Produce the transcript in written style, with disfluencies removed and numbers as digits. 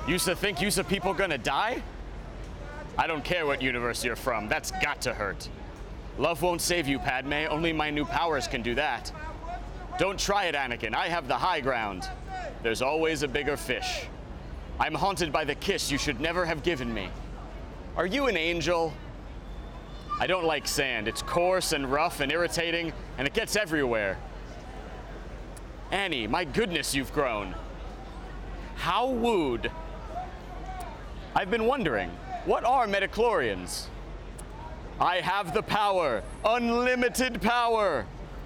Used to think you's a people gonna die? I don't care what universe you're from, that's got to hurt. Love won't save you, Padme, only my new powers can do that. Don't try it, Anakin, I have the high ground. There's always a bigger fish. I'm haunted by the kiss you should never have given me. Are you an angel? I don't like sand. It's coarse and rough and irritating, and it gets everywhere. Annie, my goodness, you've grown. How wooed. I've been wondering, what are midichlorians? I have the power, unlimited power.